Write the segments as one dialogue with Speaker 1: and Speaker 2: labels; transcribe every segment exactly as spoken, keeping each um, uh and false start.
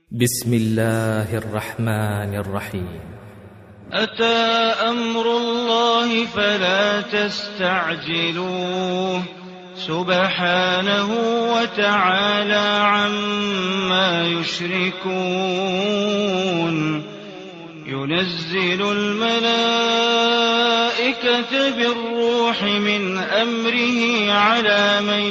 Speaker 1: بسم الله الرحمن الرحيم.
Speaker 2: أتى أمر الله فلا تستعجلوه سبحانه وتعالى عما يشركون. ينزل الملائكة بالروح من أمره على من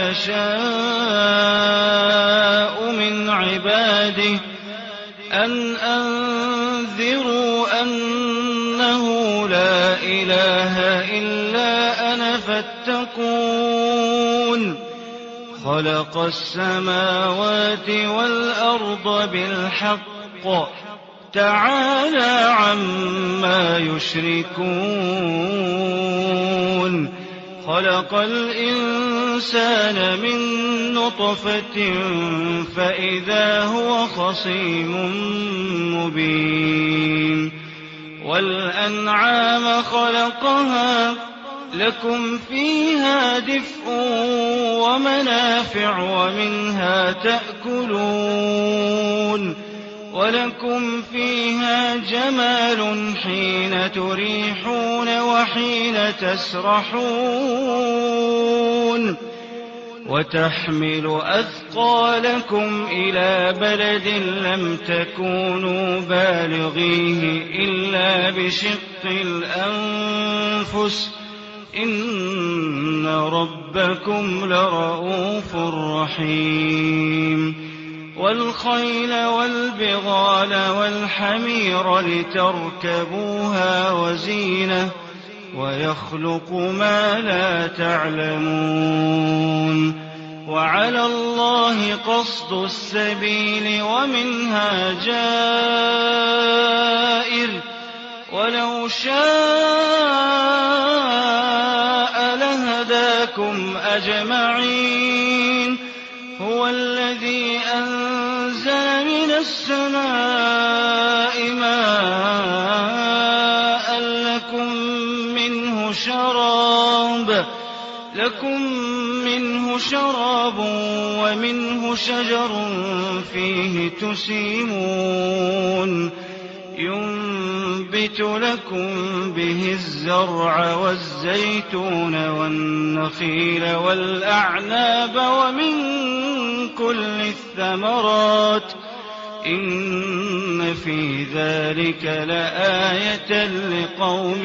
Speaker 2: يشاء من عباده أن أنذروا أنه لا إله إلا أنا فاتقون. خلق السماوات والأرض بالحق تعالى عما يشركون. خلق الإنسان من نطفة فإذا هو خصيم مبين. والأنعام خلقها لكم فيها دفء ومنافع ومنها تأكلون. ولكم فيها جمال حين تريحون وحين تسرحون. وتحمل أثقالكم إلى بلد لم تكونوا بالغيه إلا بشق الأنفس إن ربكم لرؤوف رحيم. والخيل والبغال والحمير لتركبوها وزينة ويخلق ما لا تعلمون. وعلى الله قصد السبيل ومنها جائر ولو شاء لهداكم أجمعين. هو الذي أنزل من السماء ماء لكم منه شراب لكم منه شراب ومنه شجر فيه تسيمون. ينبت لكم به الزرع والزيتون والنخيل والأعناب ومن كل الثمرات إن في ذلك لآية لقوم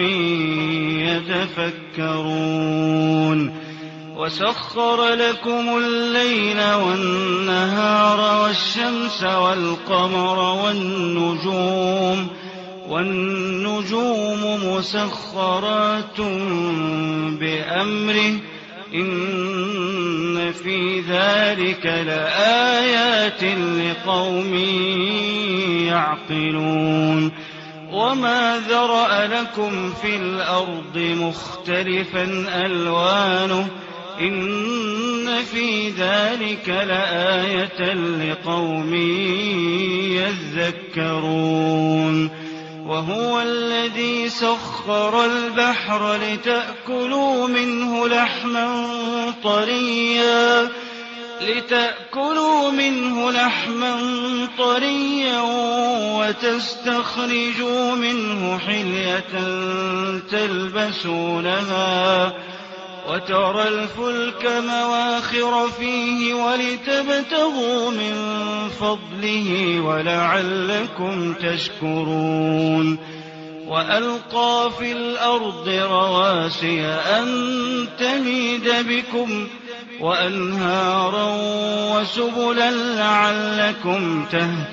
Speaker 2: يتفكرون. وسخر لكم الليل والنهار والشمس والقمر والنجوم والنجوم مسخرات بأمره إن في ذلك لآيات لقوم يعقلون. وما ذرأ لكم في الأرض مختلفا ألوانه إن في ذلك لآية لقوم يذكرون. وهو الذي سخر البحر لتأكلوا منه لحما طريا لتأكلوا منه لحما طريا وتستخرجوا منه حلية تلبسونها وترى الفلك مواخر فيه ولتبتغوا من فضله ولعلكم تشكرون. وألقى في الأرض رواسي أن تميد بكم وأنهارا وسبلا لعلكم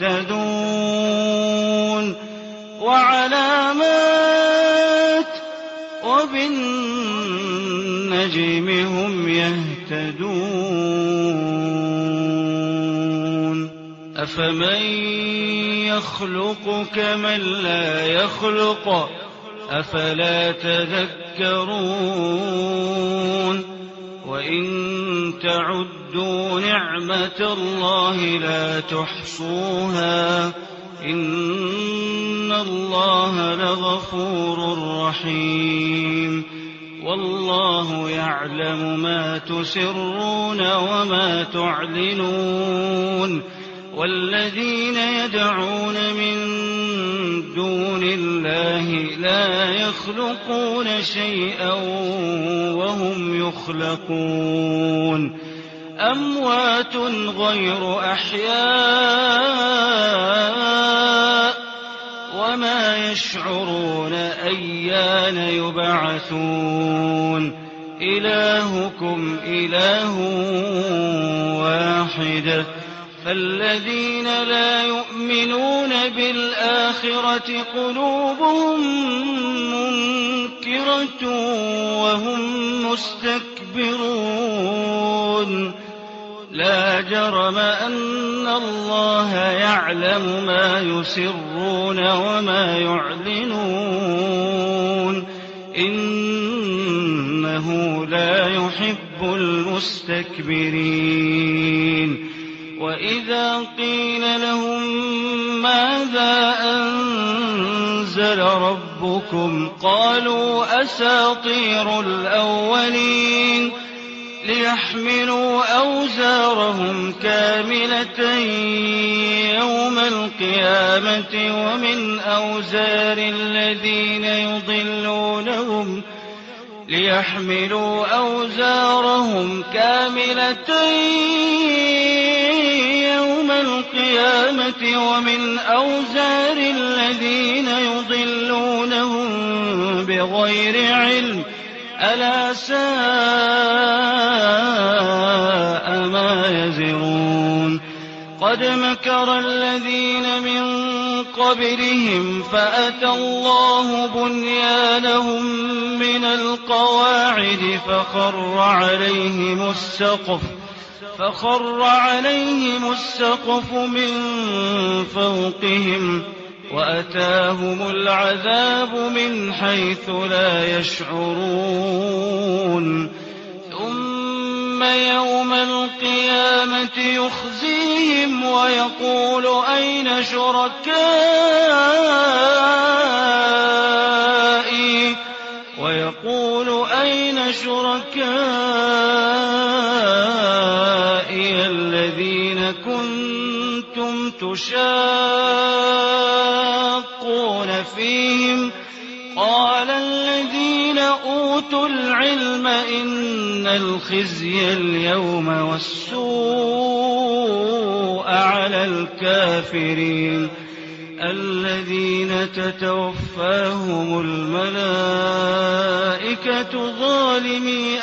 Speaker 2: تهتدون. وعلامات وبالنجم هم يهتدون. أفمن يخلق كمن لا يخلق أفلا تذكرون. وإن تعدوا نعمة الله لا تحصوها إن الله لغفور رحيم. والله يعلم ما تسرون وما تعلنون والذين يدعون من دون الله لا يخلقون شيئا وهم يخلقون أموات غير أحياء وما يشعرون أيان يبعثون إلهكم إله واحد فالذين لا يؤمنون بالآخرة قلوبهم منكرة وهم مستكبرون لا جرم أن الله يعلم ما يسرون وما يعلنون إنه لا يحب المستكبرين وإذا قيل لهم ماذا أنزل ربكم قالوا أساطير الأولين ليحملوا أوزارهم كاملة يوم القيامة ومن أوزار الذين يضلونهم ليحملوا أوزارهم كاملة يوم القيامة ومن أوزار الذين يضلونهم بغير علم ألا ساء ما يزرون قد مكر الذين من قبلهم فأتى الله بنيانهم من القواعد فخر عليهم السقف فخر عليهم السقف من فوقهم وأتاهم العذاب من حيث لا يشعرون ثم يوم القيامة يخزيهم ويقول أين شركائي ويقول أين شركائي الذين كنتم تشاقون فيهم قال الذين أوتوا العلم إن الخزي اليوم والسوء على الكافرين الذين تتوفاهم الملائكة ظالمي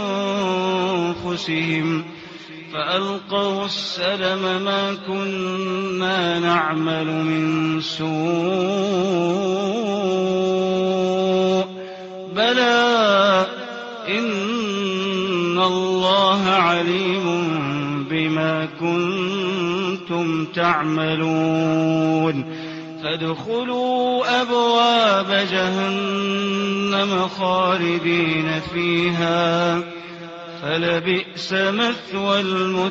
Speaker 2: أنفسهم فألقوا السلم ما كنا نعمل من سوء بلى إن الله عليم بما كنتم تعملون فادخلوا أبواب جهنم خالدين فيها فلبئس مثوى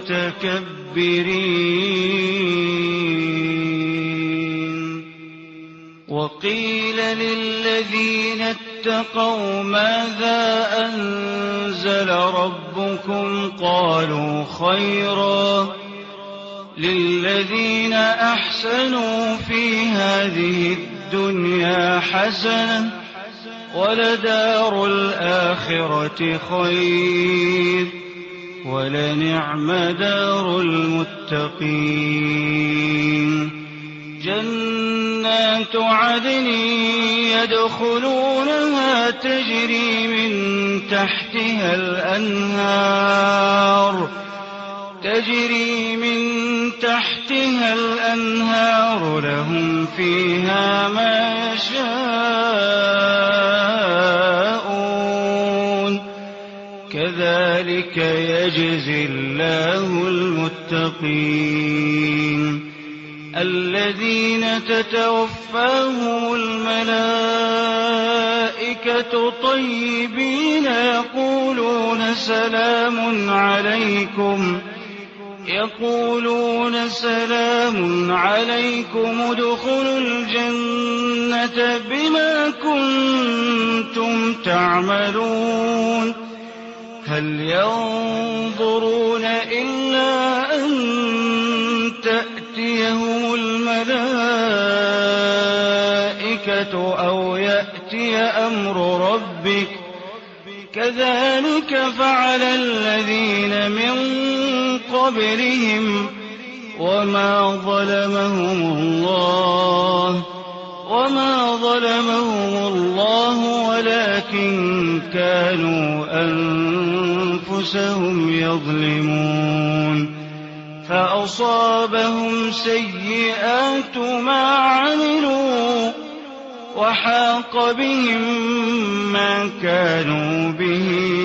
Speaker 2: المتكبرين وقيل للذين اتقوا ماذا أنزل ربكم قالوا خيرا للذين أحسنوا في هذه الدنيا حسنة ولدار الآخرة خير ولنعم دار المتقين جنات عدن يدخلونها تجري من تحتها الأنهار تجري من تحتها الأنهار لهم فيها ما يشاءون كذلك يجزي الله المتقين الذين تتوفاهم الملائكة طيبين يقولون سلام عليكم يقولون سلام عليكم ادخلوا الجنة بما كنتم تعملون هل ينظرون إلا أن تأتي الملائكة أو يأتي أمر ربك كذلك فعل الذين من قبلهم وما ظلمهم الله وما ظلمهم الله ولكن كانوا أنفسهم يظلمون فأصابهم سيئات ما عملوا وحاق بهم ما كانوا به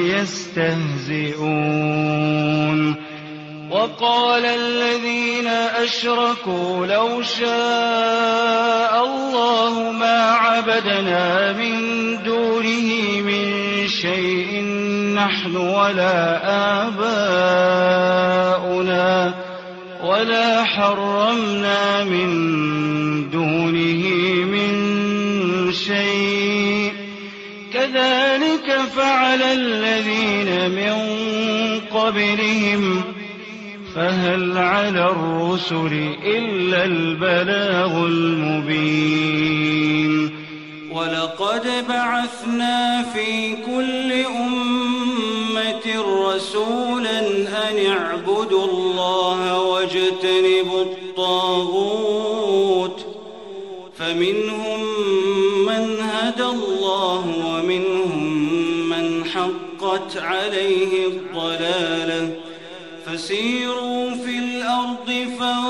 Speaker 2: يستهزئون وقال الذين أشركوا لو شاء الله ما عبدنا من دونه من شيء نحن ولا آباؤنا ولا حرمنا من دونه من شيء كذلك فعل الذين من قبلهم فهل على الرسل إلا البلاغ المبين
Speaker 3: ولقد بعثنا في كل أمة رسولا أن اعبدوا الله واجتنبوا الطاغوت فمنهم من هدى الله ومنهم من حقت عليه الضلالة فسيروا في الأرض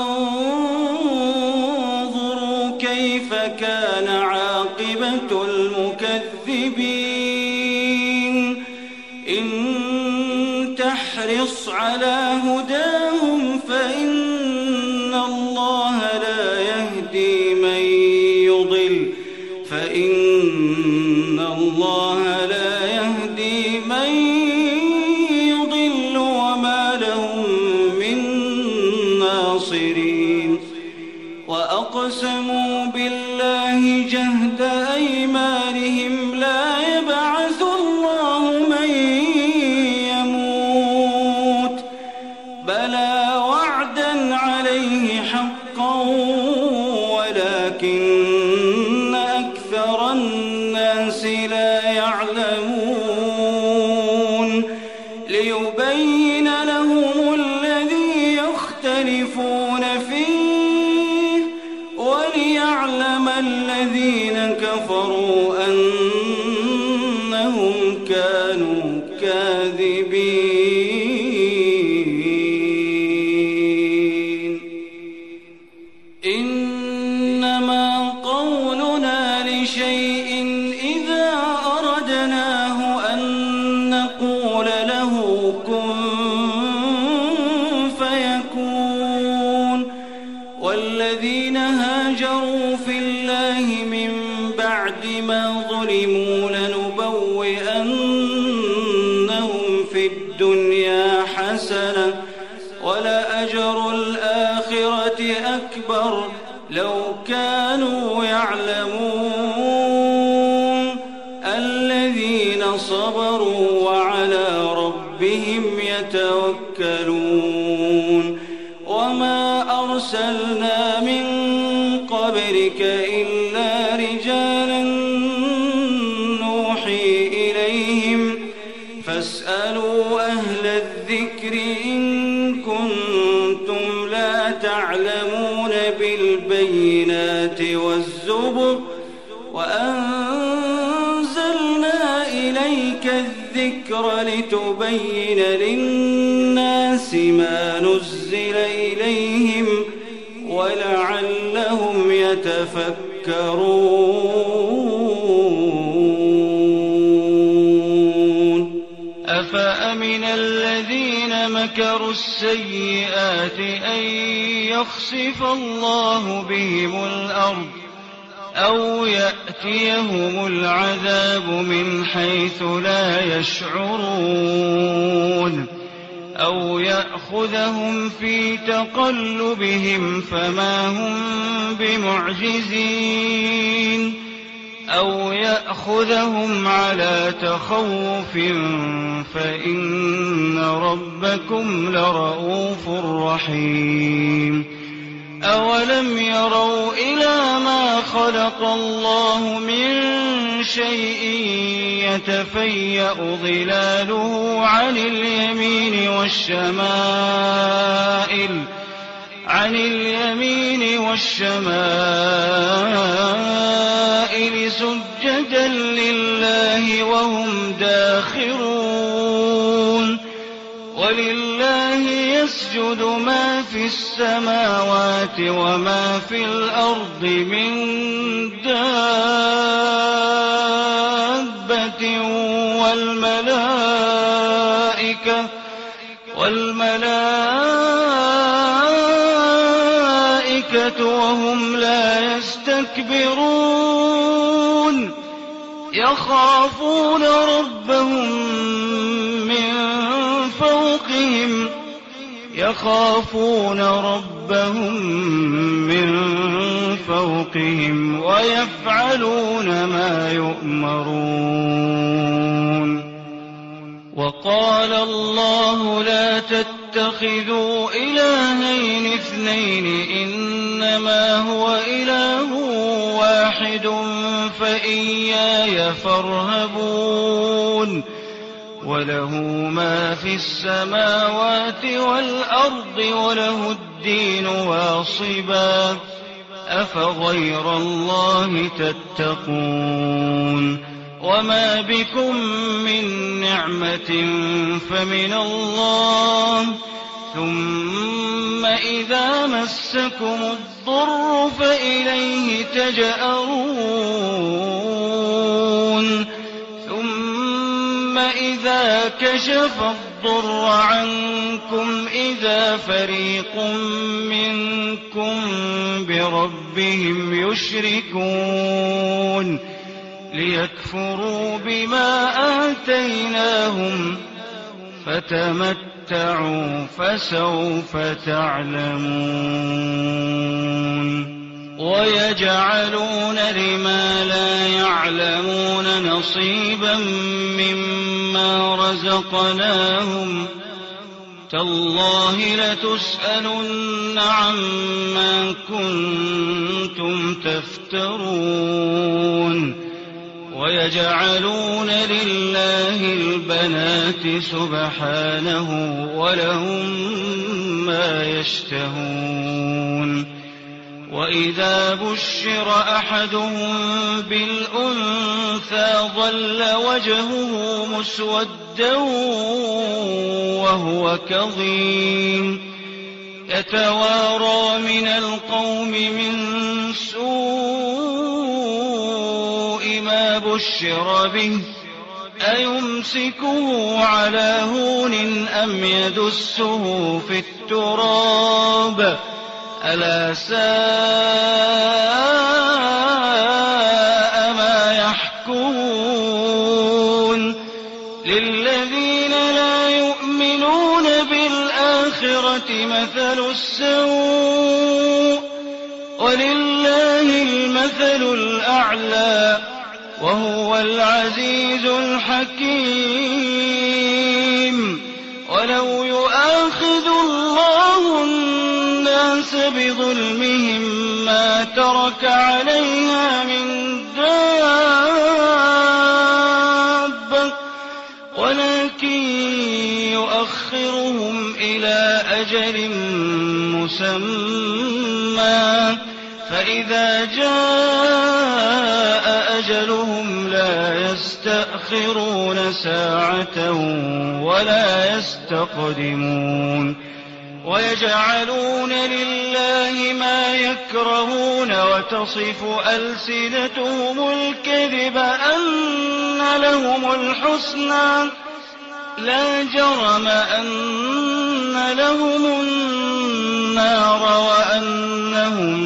Speaker 3: فانظروا كيف كان عاقبة المكذبين إن تحرص على هداهم فإن الله لا يهدي من يضل فإن الله لا يهدي من يضل وما لهم من ناصرين وأقسموا بالله جهد أيمانهم لا يبعث الله من يموت بلى وعدا عليه حقا ولكن أكثر الناس لا يعلمون ليبين لهم الذي يختلفون فيه وليعلم الذين كفروا أنهم كانوا كاذبين إنما قولنا لشيء إذا أردناه أن نقول له كن فيكون والذين هاجروا في الله من بعد ما ظلموا لنبوئنهم في الدنيا حسنة ولأجر الآخرة أكبر لو كانوا يعلمون الذين صبروا وعلى ربهم يتوكلون وما أرسلنا من قبلك إلا رجالا نوحي إليهم فاسألوا أهل الذكر إن كنتم لا تعلمون بالبينات والزبر وأنزلنا إليك الذكر لتبين للناس ما نزل إليهم ولعلهم يتفكرون
Speaker 2: أفأمن الذين مكروا السيئات أن يخسف الله بهم الأرض أو يأتيهم العذاب من حيث لا يشعرون أو يأخذهم في تقلبهم فما هم بمعجزين أو يأخذهم على تخوف فإن ربكم لرؤوف رحيم أولم يروا إلى ما خلق الله من شيء يتفيأ ظلاله عن اليمين والشمائل عن اليمين والشمائل سجدا لله وهم داخرون ولله يسجد ما في السماوات وما في الأرض من دابة والملائكة والملائكة وهم لا يستكبرون يخافون ربهم من فوقهم يخافون ربهم من فوقهم ويفعلون ما يؤمرون. وقال الله لا تتخذوا إلهين اثنين إنما هو إله واحد فإياي فارهبون وله ما في السماوات والأرض وله الدين واصبا أفغير الله تتقون وما بكم من نعمة فمن الله ثم إذا مسكم الضر فإليه تجأرون ثم إذا كشف الضر عنكم إذا فريق منكم بربهم يشركون ليكفروا بما آتيناهم فتمتعوا فسوف تعلمون. ويجعلون لما لا يعلمون نصيبا مما رزقناهم تالله لتسألن عما كنتم تفترون. ويجعلون لله البنات سبحانه ولهم ما يشتهون. وإذا بشر أحدهم بالأنثى ظل وجهه مسودا وهو كظيم يتوارى من القوم من سوء ما بشر به أيمسكه على هون أم يدسه في التراب ألا ساء ما يحكمون. للذين لا يؤمنون بالآخرة مثل السوء ولله المثل الأعلى وهو العزيز الحكيم. ولو يؤاخذ الله الناس بظلمهم ما ترك عليها من دابة ولكن يؤخرهم إلى أجل مسمى فإذا جاء أجلهم لا يستأخرون ساعة ولا يستقدمون. ويجعلون لله ما يكرهون وتصف ألسنتهم الكذب أن لهم الحسنى لا جرم أن لهم النار وأنهم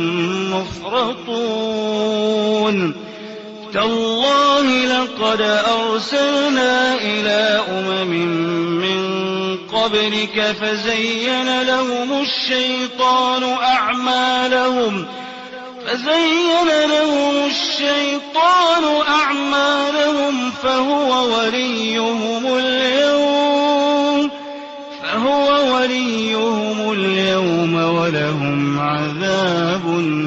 Speaker 2: مفرطون. تالله لقد أرسلنا إلى أمم من قبلك فزين لهم الشيطان أعمالهم فزين لهم الشيطان أعمالهم فهو وليهم اليوم فهو وليهم اليوم ولهم عذاب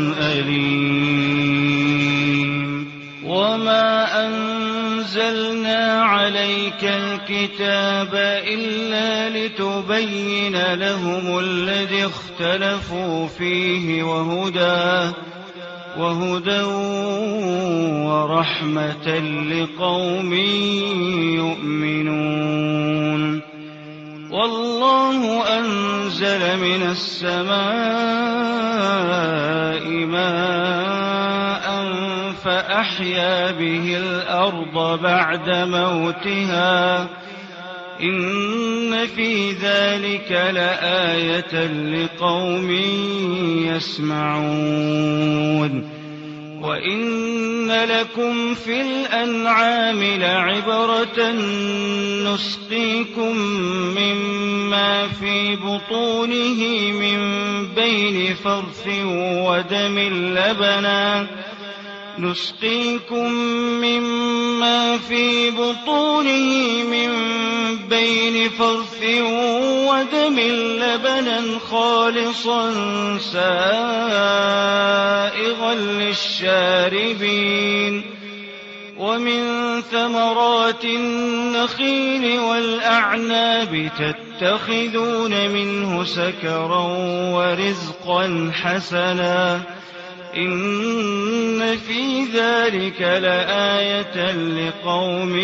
Speaker 2: أليم وما أنزلنا عليك الكتاب إلا لتبين لهم الذي اختلفوا فيه وهدى وهدى ورحمة لقوم يؤمنون والله أنزل من السماء ماء فأحيا به الأرض بعد موتها إن في ذلك لآية لقوم يسمعون وإن لكم في الأنعام لعبرة نسقيكم مما في بطونه من بين فرث ودم لبنا نسقيكم مما في بطونه من بين فرث ودم لبنا خالصا سائغا للشاربين ومن ثمرات النخيل والأعناب تتخذون منه سكرا ورزقا حسنا إن في ذلك لآية لقوم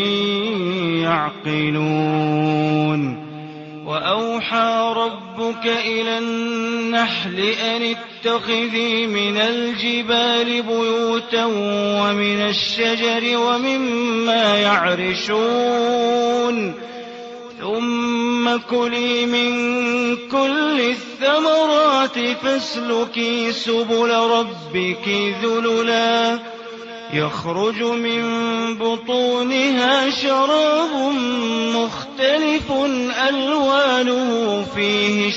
Speaker 2: يعقلون وأوحى ربك إلى النحل أن اتخذي من الجبال بيوتا ومن الشجر ومما يعرشون ثم كلي من كل الثمرات فاسلكي سبل ربك ذللا يخرج من بطونها شراب مختلف ألوانه فيه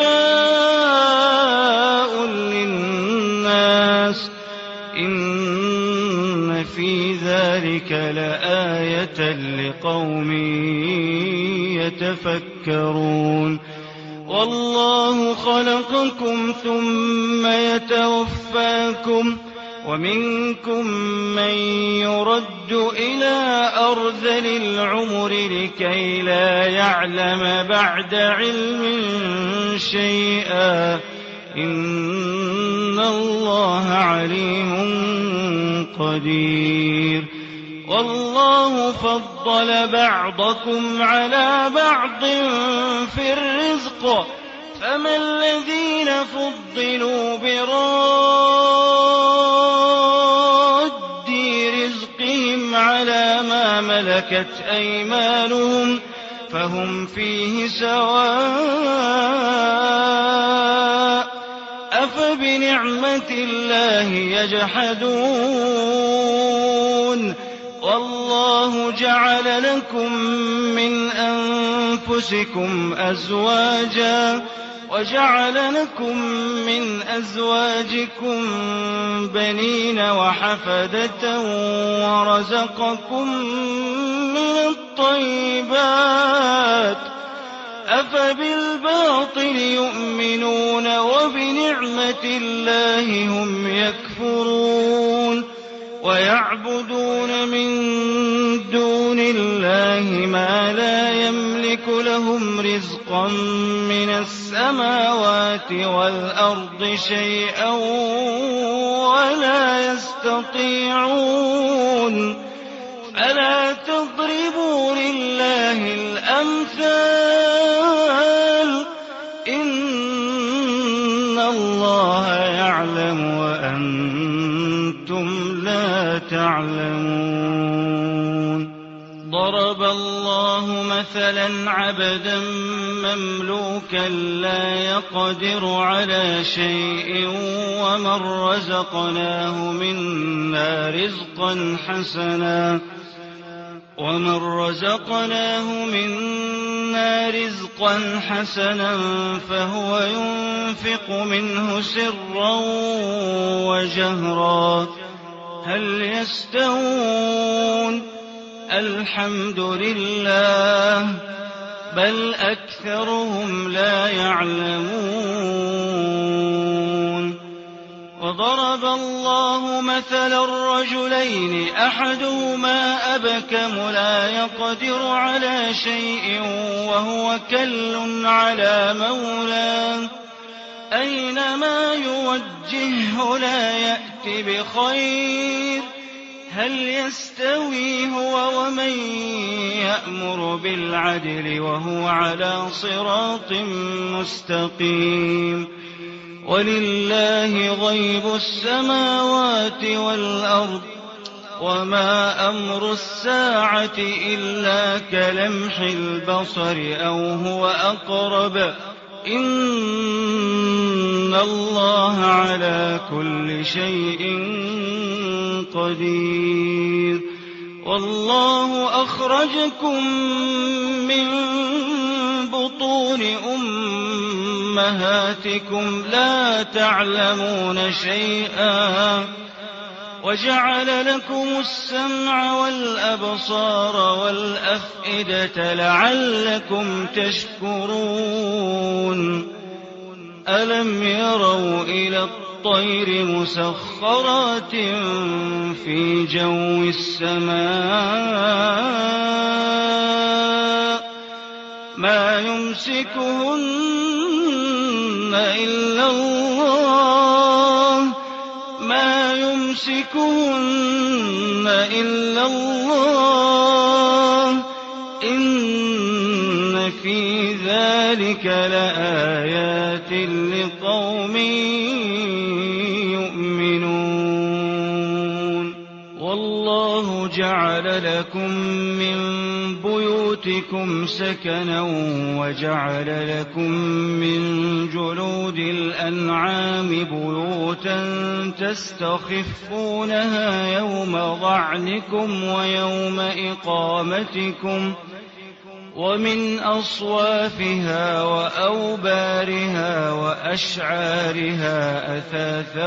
Speaker 2: شفاء للناس إن في ذلك لآية لقوم يتفكرون والله خلقكم ثم يتوفاكم ومنكم من يرد إلى أرذل العمر لكي لا يعلم بعد علم شيئا إن الله عليم قدير والله فضل بعضكم على بعض في الرزق فما الذين فضلوا براد رزقهم على ما ملكت أيمانهم فهم فيه سواء أفبنعمة الله يجحدون والله جعل لكم من أنفسكم أزواجا وجعل لكم من أزواجكم بنين وحفدة ورزقكم من الطيبات أفبالباطل يؤمنون وبنعمة الله هم يكفرون ويعبدون من دون الله ما لا يملك لهم رزقا من السماوات والأرض شيئا ولا يستطيعون فلا تضربوا لله الأمثال إن الله يعلم وأنتم لا تعلمون ضرب الله مثلا عبدا مملوكا لا يقدر على شيء ومن رزقناه منا رزقا حسنا ومن رزقناه منا رزقا حسنا فهو ينفق منه سرا وجهرا هل يستوون الحمد لله بل أكثرهم لا يعلمون. وضرب الله مثلا الرجلين أحدهما أبكم لا يقدر على شيء وهو كل على مولاه أينما يوجهه لا يأت بخير هل يستوي هو ومن يأمر بالعدل وهو على صراط مستقيم. ولله غيب السماوات والأرض وما أمر الساعة إلا كلمح البصر أو هو أقرب إن الله على كل شيء قدير. والله أخرجكم من بطون أمهاتكم لا تعلمون شيئا وجعل لكم السمع والأبصار والأفئدة لعلكم تشكرون. ألم يروا إلى الطير مسخرات في جو السماء ما يمسكهن إلا الله ما يمسكهن إلا الله إن في ذلك لآيات لقوم يؤمنون. والله جعل لكم من بيوتكم سكنا وجعل لكم من جلود الأنعام بيوتا تستخفونها يوم ظعنكم ويوم إقامتكم ومن أصوافها وأوبارها وأشعارها أثاثا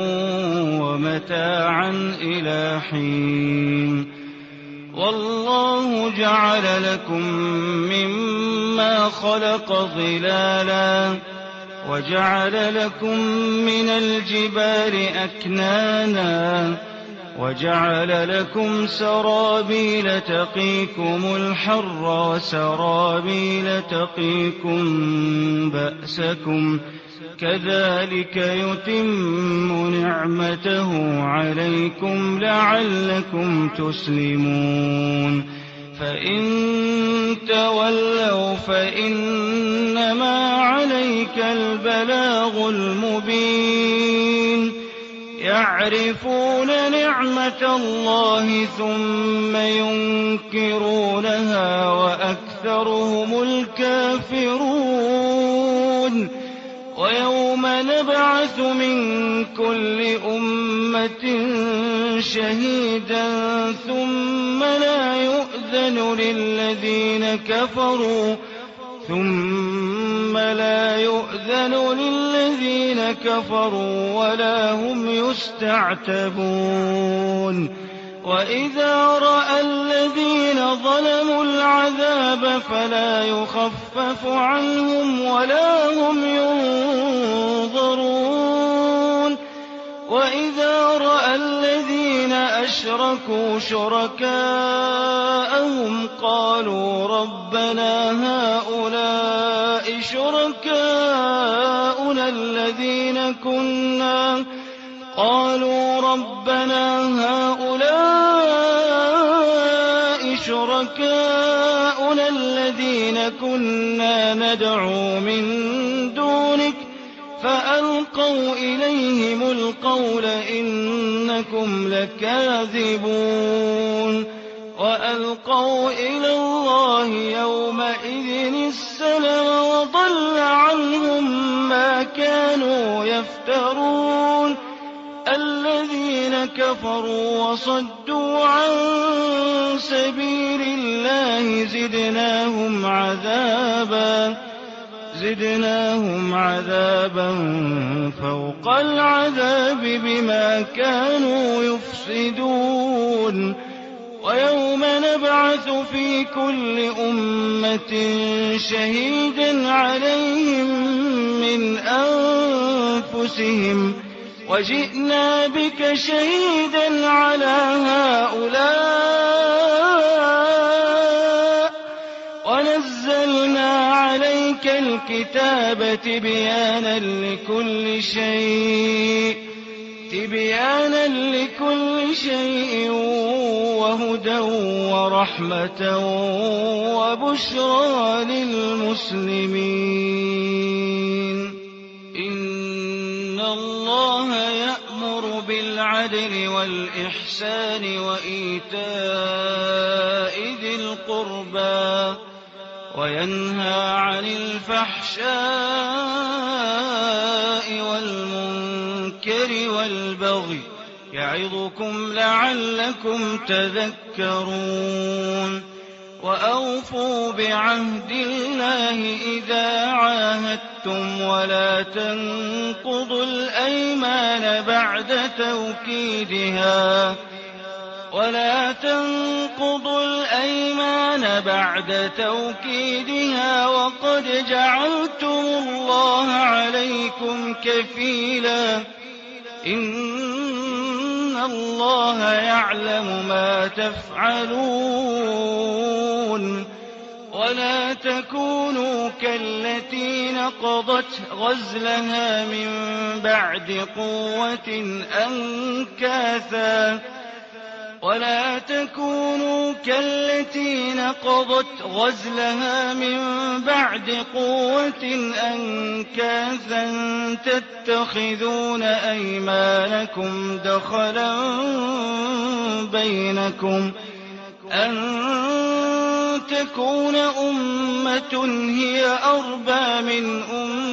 Speaker 2: ومتاعا إلى حين. والله جعل لكم مما خلق ظلالا وجعل لكم من الجبال أكنانا وجعل لكم سرابيل تقيكم الحر وسرابيل تقيكم بأسكم كذلك يتم نعمته عليكم لعلكم تسلمون. فإن تولوا فإنما عليك البلاغ المبين. يعرفون نعمة الله ثم ينكرونها وأكثرهم الكافرون. ويوم نبعث من كل أمة شهيدا ثم لا يؤذن للذين كفروا ثم لا يؤذن للذين كفروا ولا هم يستعتبون. وإذا رأى الذين ظلموا العذاب فلا يخفف عنهم ولا هم ينظرون. وإذا رأى الذين أشركوا شركاءهم قالوا ربنا هؤلاء شركاؤنا الذين كنا قالوا ربنا هؤلاء شركاؤنا الذين كنا ندعو من دونك فألقوا إليهم القول إنكم لكاذبون. وألقوا إلى الله يومئذ السلم وضل عنهم ما كانوا يفترون. الذين كفروا وصدوا عن سبيل الله زدناهم عذابا زدناهم عذابا فوق العذاب بما كانوا يفسدون. ويوم نبعث في كل أمة شهيدا عليهم من أنفسهم وجئنا بك شهيدا على هؤلاء ونزلنا عليك الكتاب تبيانا لكل شيء تبيانا لكل شيء وهدى ورحمة وبشرى للمسلمين. إن الله يأمر بالعدل والإحسان وإيتاء ذي القربى وينهى عن الفحشاء والمنكر والبغي يعظكم لعلكم تذكرون. وأوفوا بعهد الله إذا عاهدتم ولا تنقضوا الأيمان بعد توكيدها ولا تنقضوا الأيمان بعد توكيدها وقد جعلتم الله عليكم كفيلا إن الله يعلم ما تفعلون. ولا تكونوا كالتي نقضت غزلها من بعد قوة أنكاثا ولا تكونوا كالتي نقضت غزلها من بعد قوة أنكاثا تتخذون أيمانكم دخلا بينكم أن تكون أمة هي أربى من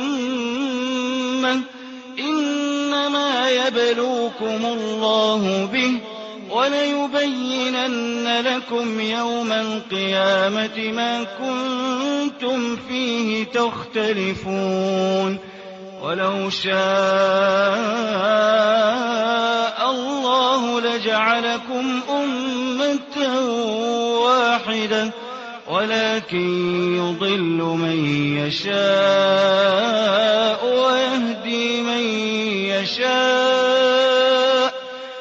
Speaker 2: أمة إنما يبلوكم الله به وليبينن لكم يوم القيامة ما كنتم فيه تختلفون. ولو شاء الله لجعلكم أمة واحدة ولكن يضل من يشاء ويهدي من يشاء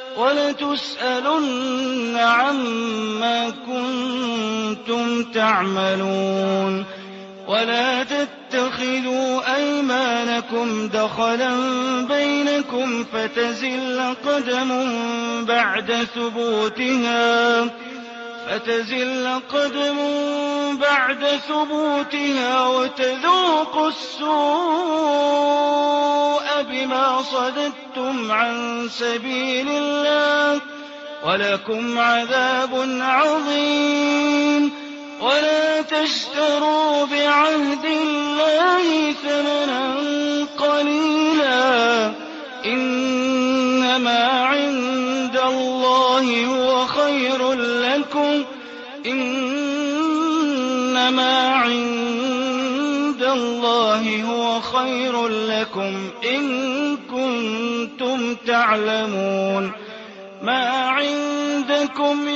Speaker 2: ولتسألن عما كنتم تعملون. ولا تتخذوا أيمانكم دخلا بينكم فتزل قدم بعد ثبوتها فتزل قدم بعد ثبوتها وتذوقوا السوء بما صددتم عن سبيل الله ولكم عذاب عظيم. ولا تشتروا بعهد الله ثمنا قليلا إنما عند الله هو خير لكم إنما عند الله هو خير لكم إن كنتم تعلمون. ما عندكم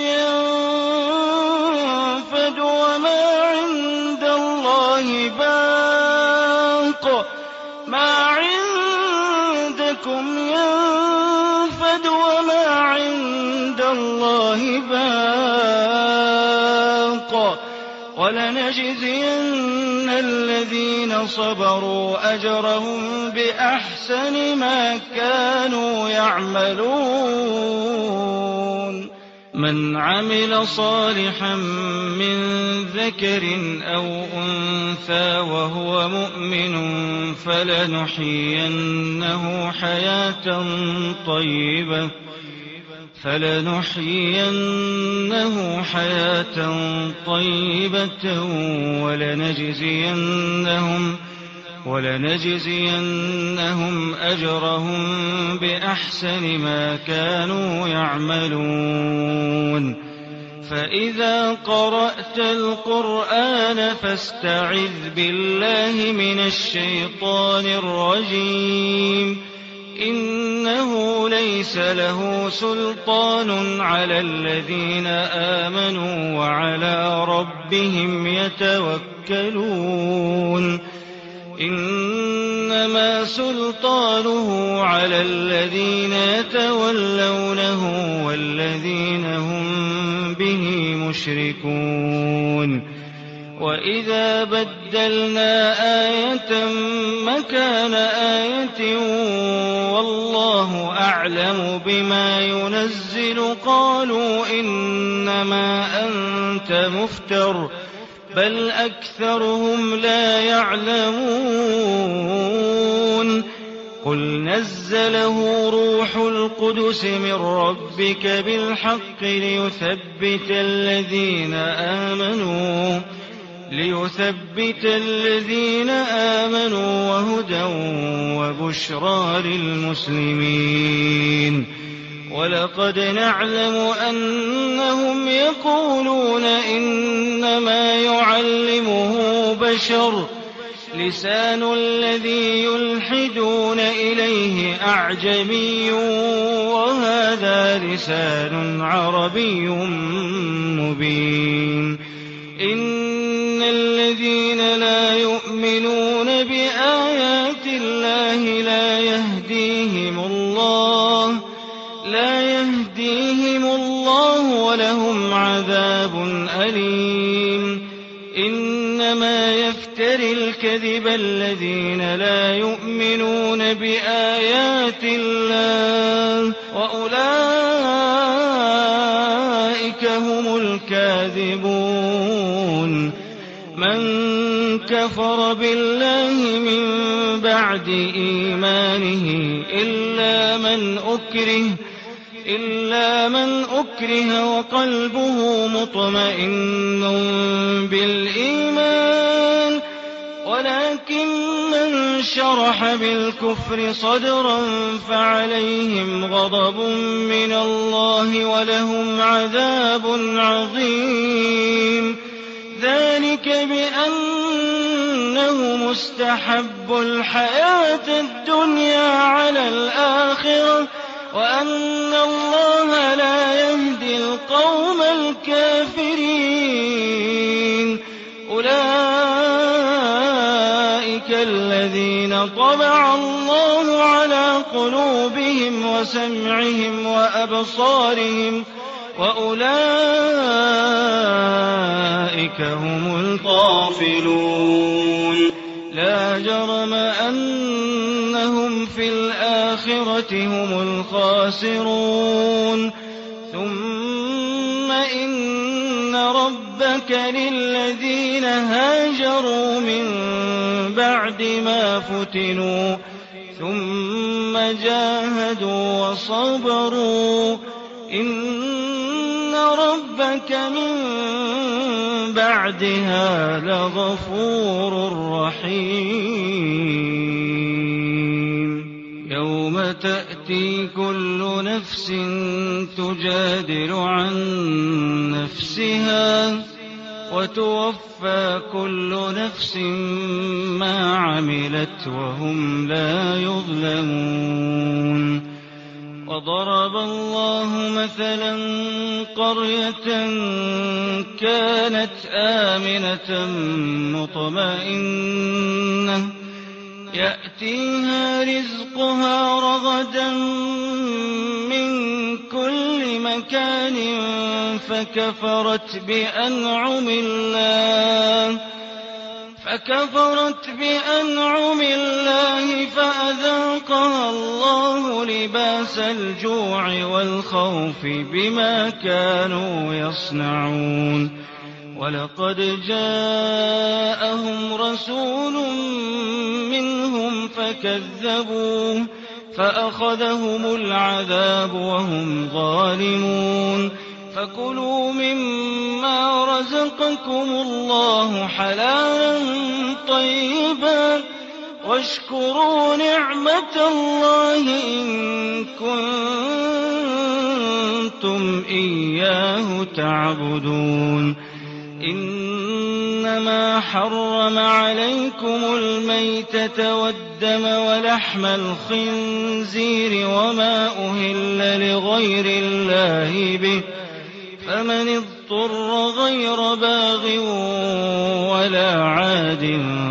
Speaker 2: ينفد وما عند الله باق ما عندكم ينفد وما عند الله باق ولنجزين الذين صبروا أجرهم بأحسن ما كانوا يعملون. من عمل صالحا من ذكر أو أنثى وهو مؤمن فلنحيينه حياة طيبة فلنحيينه حياة طيبة ولنجزينهم ولنجزينهم أجرهم بأحسن ما كانوا يعملون. فإذا قرأت القرآن فاستعذ بالله من الشيطان الرجيم إنه ليس له سلطان على الذين آمنوا وعلى ربهم يتوكلون إنما سلطانه على الذين يتولونه والذين هم به مشركون وإذا بدلنا آية مكان آية والله أعلم بما ينزل قالوا إنما أنت مفتر بل أكثرهم لا يعلمون قل نزله روح القدس من ربك بالحق ليثبت الذين آمنوا ليثبت الذين آمنوا وهدى وبشرى للمسلمين ولقد نعلم أنهم يقولون إنما يعلمه بشر لسان الذي يلحدون إليه أعجمي وهذا لسان عربي مبين إن الذين لا يؤمنون بآيات الله لا يهديهم الله لا يهديهم الله ولهم عذاب أليم إنما يفتري الكذب الذين لا يؤمنون بآيات الله وأولئك هم الكاذبون من كفر بالله من بعد إيمانه إلا من أكره إلا من أكره وقلبه مطمئن بالإيمان ولكن من شرح بالكفر صدرا فعليهم غضب من الله ولهم عذاب عظيم ذلك بأنه مستحب الحياة الدنيا على الآخرة وأن الله لا يهدي القوم الكافرين أولئك الذين طبع الله على قلوبهم وسمعهم وأبصارهم وأولئك هم الغافلون لا جرم أنهم في الآخرة هم الخاسرون ثم إن ربك للذين هاجروا من بعد ما فتنوا ثم جاهدوا وصبروا إن ربك من بعدها لغفور رحيم يوم تأتي كل نفس تجادل عن نفسها وتوفى كل نفس ما عملت وهم لا يظلمون وضرب الله مثلا قرية كانت آمنة مطمئنة يأتيها رزقها رغدا من كل مكان فكفرت بأنعم الله فكفرت بأنعم الله فأذاقها الله لباس الجوع والخوف بما كانوا يصنعون ولقد جاءهم رسول منهم فكذبوه فأخذهم العذاب وهم ظالمون فكلوا مما رزقكم الله حلالا طيبا واشكروا نعمة الله إن كنتم إياه تعبدون إنما حرم عليكم الميتة والدم ولحم الخنزير وما أهل لغير الله به فمن اضطر غير باغ ولا عاد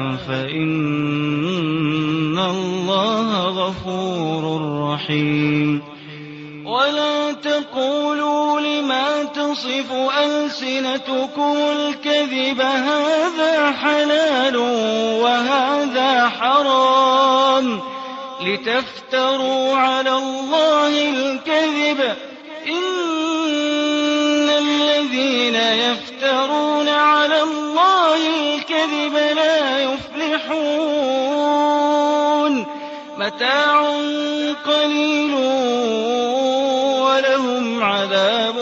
Speaker 2: فإن الله غفور رحيم ولا تقولوا لما تصف ألسنتكم الكذب هذا حلال وهذا حرام لتفتروا على الله الكذب إن الذين يفترون على الله الكذب لا يفلحون متاع قليل ولهم عذاب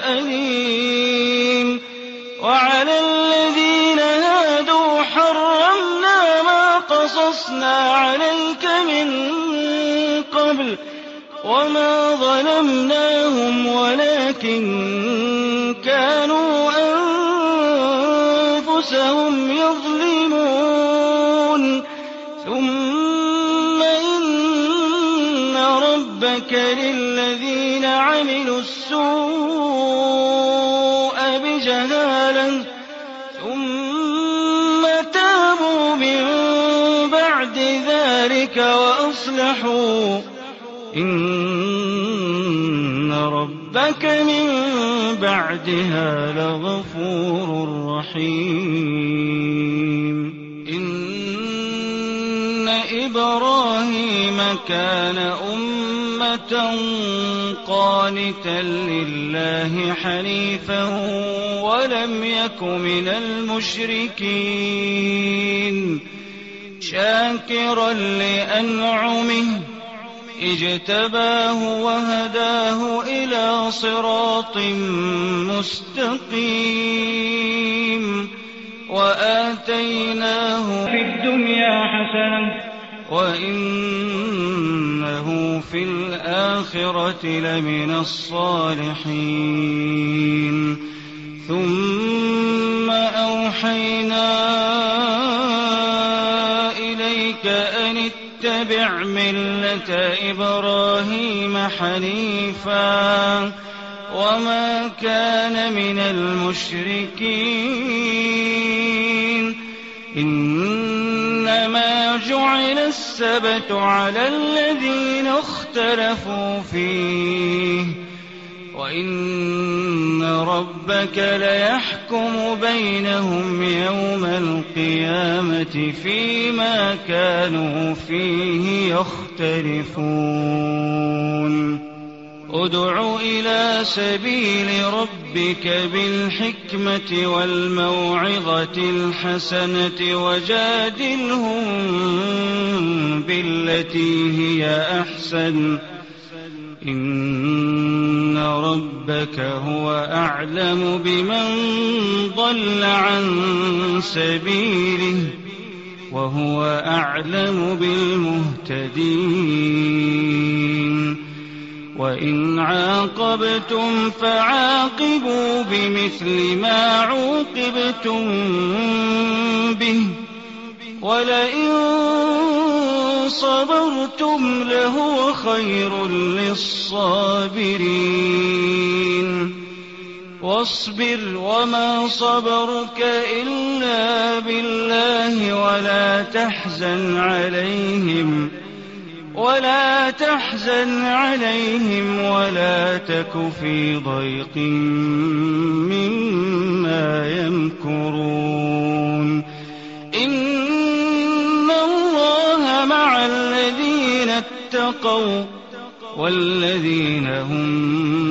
Speaker 2: أليم وعلى الذين هادوا حرمنا ما قصصنا عليك من قبل وما ظلمناهم ولكن كانوا أنفسهم يظلمون ثم إن ربك للذين عملوا السوء بجهالة ثم تابوا من بعد ذلك وأصلحوا إن ربك من بعدها لغفور رحيم إن إبراهيم كان أمة قانتا لله حنيفا ولم يك من المشركين شاكرا لأنعمه اجتباه وهداه إلى صراط مستقيم وآتيناه في الدنيا حسنة وإنه في الآخرة لمن الصالحين ثم أوحينا إليك أن اتبع ملة إبراهيم حنيفا وما كان من المشركين إنما جعل السبت على الذين اختلفوا فيه وإن ربك ليحكم بينهم يوم القيامة فيما كانوا فيه يختلفون ادع إلى سبيل ربك بالحكمة والموعظة الحسنة وجادلهم بالتي هي أحسن إن ربك هو أعلم بمن ضل عن سبيله وهو أعلم بالمهتدين وإن عاقبتم فعاقبوا بمثل ما عوقبتم به ولئن صبرتم لهو خير للصابرين واصبر وما صبرك إلا بالله ولا تحزن عليهم ولا تحزن عليهم ولا تك في ضيق مما يمكرون إن الله مع الذين اتقوا والذين هم